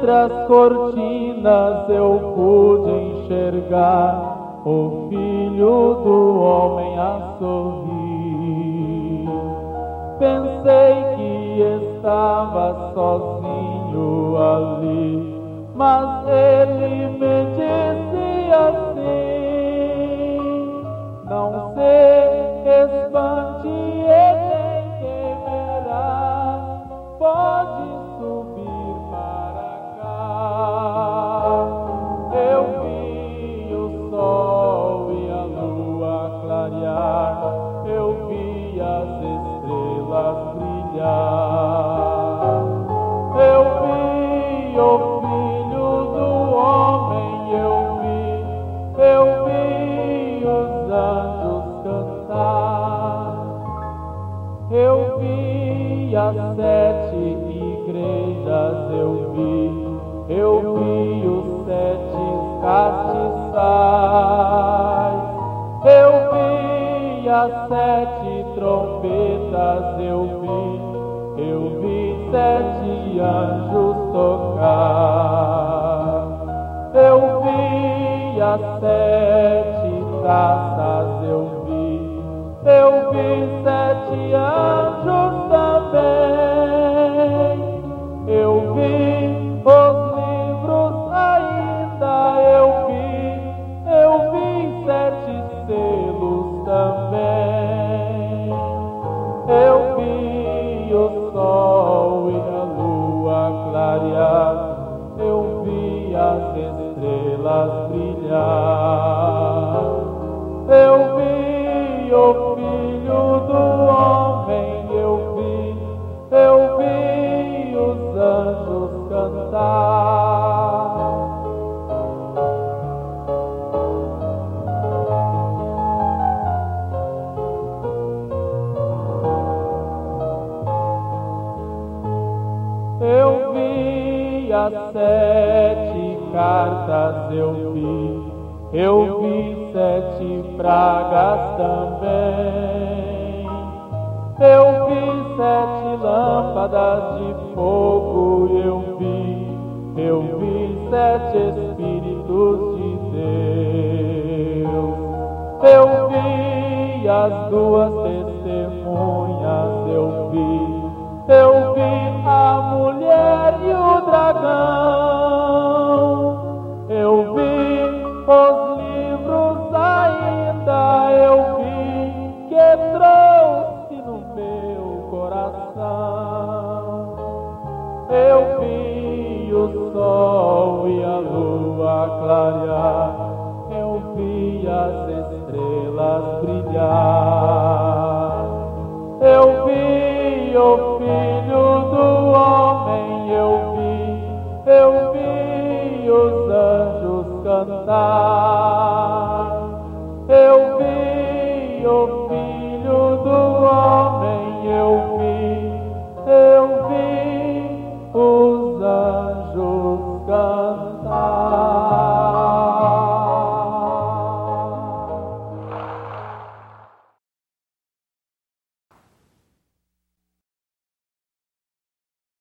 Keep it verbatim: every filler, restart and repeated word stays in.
entre as cortinas eu pude enxergar o Filho do Homem a sorrir. Pensei que estava sozinho ali, mas ele me disse assim: não se espante e nem temerás, pode subir para cá. Eu vi o sol e a lua clarear, eu vi as estrelas brilhar, eu vi o Filho do Homem, eu vi, eu vi os anjos cantar, eu vi as sete igrejas, eu vi, eu vi os sete castiçais, eu vi as sete trombetas, eu vi, eu vi sete anjos tocar, eu vi as sete taças, eu vi, eu vi sete anjos também, eu vi os livros ainda, eu vi, eu vi sete selos também, eu vi o sol e a lua clarear, eu vi as estrelas brilhar, eu vi o Filho do Homem, eu vi, eu vi os anjos cantar. Eu vi as sete cartas, eu vi, eu vi sete pragas também, eu vi sete lâmpadas de fogo, eu vi, eu vi sete Espíritos de Deus, eu vi as duas testemunhas, eu vi, eu vi a mulher e o dragão, eu vi os livros ainda, eu vi que trouxe no meu coração, eu vi o sol e a lua clarear, eu vi as estrelas brilhar, eu vi o Filho do Homem, eu vi, eu vi os anjos cantar.